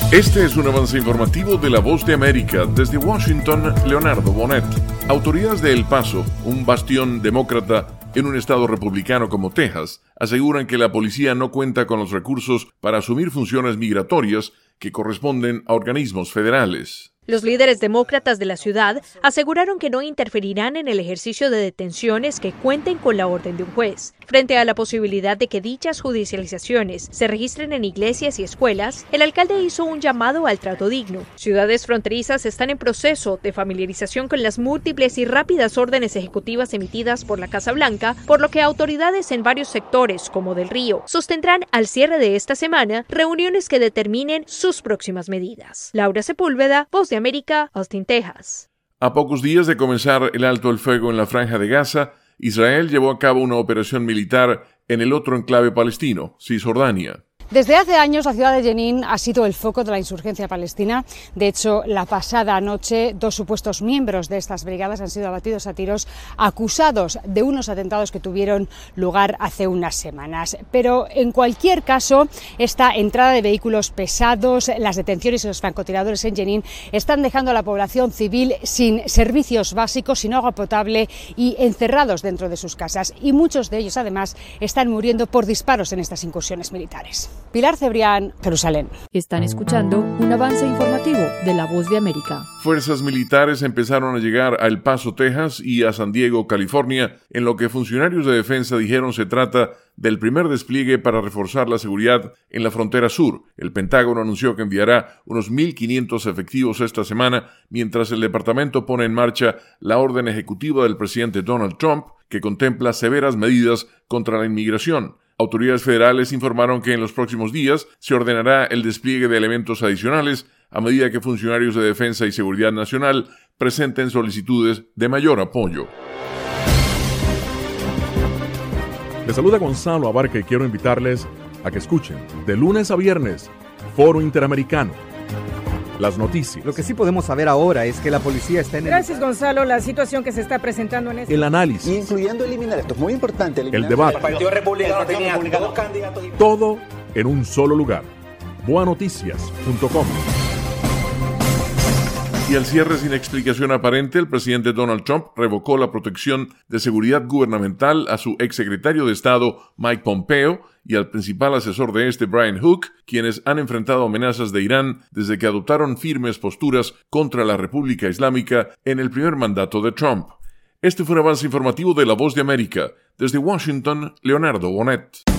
Este es un avance informativo de La Voz de América. Desde Washington, Leonardo Bonet. Autoridades de El Paso, un bastión demócrata en un estado republicano como Texas, aseguran que la policía no cuenta con los recursos para asumir funciones migratorias que corresponden a organismos federales. Los líderes demócratas de la ciudad aseguraron que no interferirán en el ejercicio de detenciones que cuenten con la orden de un juez. Frente a la posibilidad de que dichas judicializaciones se registren en iglesias y escuelas, el alcalde hizo un llamado al trato digno. Ciudades fronterizas están en proceso de familiarización con las múltiples y rápidas órdenes ejecutivas emitidas por la Casa Blanca, por lo que autoridades en varios sectores, como Del Río, sostendrán al cierre de esta semana reuniones que determinen sus próximas medidas. Laura Sepúlveda, Voz de América, Austin, Texas. A pocos días de comenzar el alto el fuego en la Franja de Gaza, Israel llevó a cabo una operación militar en el otro enclave palestino, Cisjordania. Desde hace años la ciudad de Jenin ha sido el foco de la insurgencia palestina. De hecho, la pasada noche, 2 supuestos miembros de estas brigadas han sido abatidos a tiros, acusados de unos atentados que tuvieron lugar hace unas semanas. Pero en cualquier caso, esta entrada de vehículos pesados, las detenciones y los francotiradores en Jenin están dejando a la población civil sin servicios básicos, sin agua potable y encerrados dentro de sus casas. Y muchos de ellos, además, están muriendo por disparos en estas incursiones militares. Pilar Cebrián, Jerusalén. Están escuchando un avance informativo de La Voz de América. Fuerzas militares empezaron a llegar a El Paso, Texas y a San Diego, California, en lo que funcionarios de defensa dijeron se trata del primer despliegue para reforzar la seguridad en la frontera sur. El Pentágono anunció que enviará unos 1,500 efectivos esta semana, mientras el departamento pone en marcha la orden ejecutiva del presidente Donald Trump, que contempla severas medidas contra la inmigración. Autoridades federales informaron que en los próximos días se ordenará el despliegue de elementos adicionales a medida que funcionarios de defensa y seguridad nacional presenten solicitudes de mayor apoyo. Les saluda Gonzalo Abarca y quiero invitarles a que escuchen de lunes a viernes Foro Interamericano. Las noticias. Lo que sí podemos saber ahora es que la policía está en Gracias, Gonzalo. La situación que se está presentando en el análisis. Incluyendo eliminar, esto es muy importante. El debate. El Partido Republicano tenía 2 candidatos. Todo en un solo lugar. Boanoticias.com. Y al cierre sin explicación aparente, el presidente Donald Trump revocó la protección de seguridad gubernamental a su exsecretario de Estado Mike Pompeo y al principal asesor de Brian Hook, quienes han enfrentado amenazas de Irán desde que adoptaron firmes posturas contra la República Islámica en el primer mandato de Trump. Este fue un avance informativo de La Voz de América. Desde Washington, Leonardo Bonet.